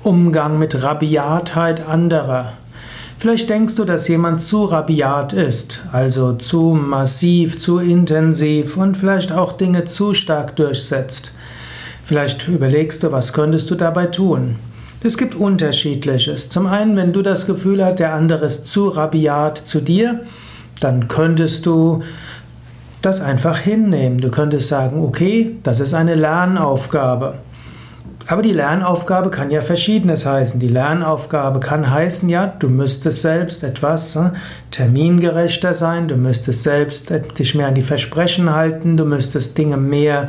Umgang mit Rabiatheit anderer. Vielleicht denkst du, dass jemand zu rabiat ist, also zu massiv, zu intensiv und vielleicht auch Dinge zu stark durchsetzt. Vielleicht überlegst du, was könntest du dabei tun? Es gibt Unterschiedliches. Zum einen, wenn du das Gefühl hast, der andere ist zu rabiat zu dir, dann könntest du das einfach hinnehmen. Du könntest sagen, okay, das ist eine Lernaufgabe. Aber die Lernaufgabe kann ja Verschiedenes heißen. Die Lernaufgabe kann heißen, ja, du müsstest selbst etwas termingerechter sein, du müsstest selbst dich mehr an die Versprechen halten, du müsstest Dinge mehr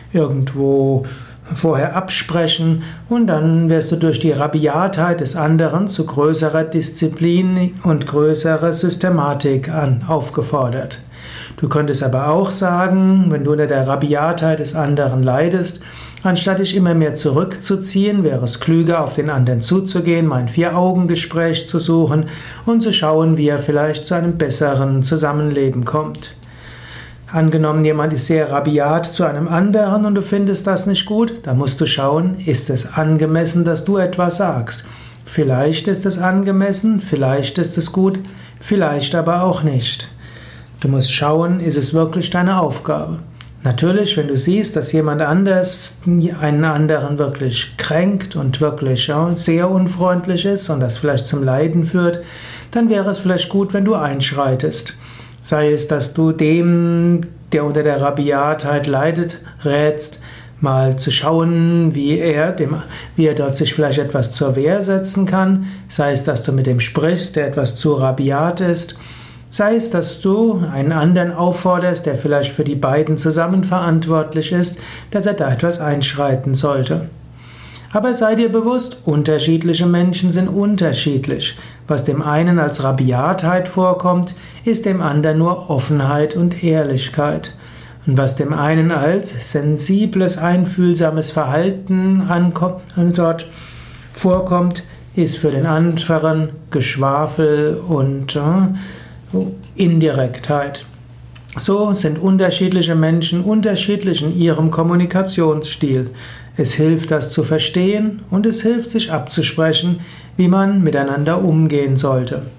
irgendwo vorher absprechen und dann wirst du durch die Rabiatheit des anderen zu größerer Disziplin und größerer Systematik aufgefordert. Du könntest aber auch sagen, wenn du unter der Rabiatheit des anderen leidest, anstatt dich immer mehr zurückzuziehen, wäre es klüger, auf den anderen zuzugehen, mal ein Vier-Augen-Gespräch zu suchen und zu schauen, wie er vielleicht zu einem besseren Zusammenleben kommt. Angenommen, jemand ist sehr rabiat zu einem anderen und du findest das nicht gut, dann musst du schauen, ist es angemessen, dass du etwas sagst. Vielleicht ist es angemessen, vielleicht ist es gut, vielleicht aber auch nicht. Du musst schauen, ist es wirklich deine Aufgabe. Natürlich, wenn du siehst, dass jemand anders einen anderen wirklich kränkt und wirklich sehr unfreundlich ist und das vielleicht zum Leiden führt, dann wäre es vielleicht gut, wenn du einschreitest. Sei es, dass du dem, der unter der Rabiatheit leidet, rätst, mal zu schauen, wie er dort sich vielleicht etwas zur Wehr setzen kann. Sei es, dass du mit dem sprichst, der etwas zu rabiat ist. Sei es, dass du einen anderen aufforderst, der vielleicht für die beiden zusammen verantwortlich ist, dass er da etwas einschreiten sollte. Aber sei dir bewusst, unterschiedliche Menschen sind unterschiedlich. Was dem einen als Rabiatheit vorkommt, ist dem anderen nur Offenheit und Ehrlichkeit. Und was dem einen als sensibles, einfühlsames Verhalten vorkommt, ist für den anderen Geschwafel und Indirektheit. So sind unterschiedliche Menschen unterschiedlich in ihrem Kommunikationsstil. Es hilft, das zu verstehen und es hilft, sich abzusprechen, wie man miteinander umgehen sollte.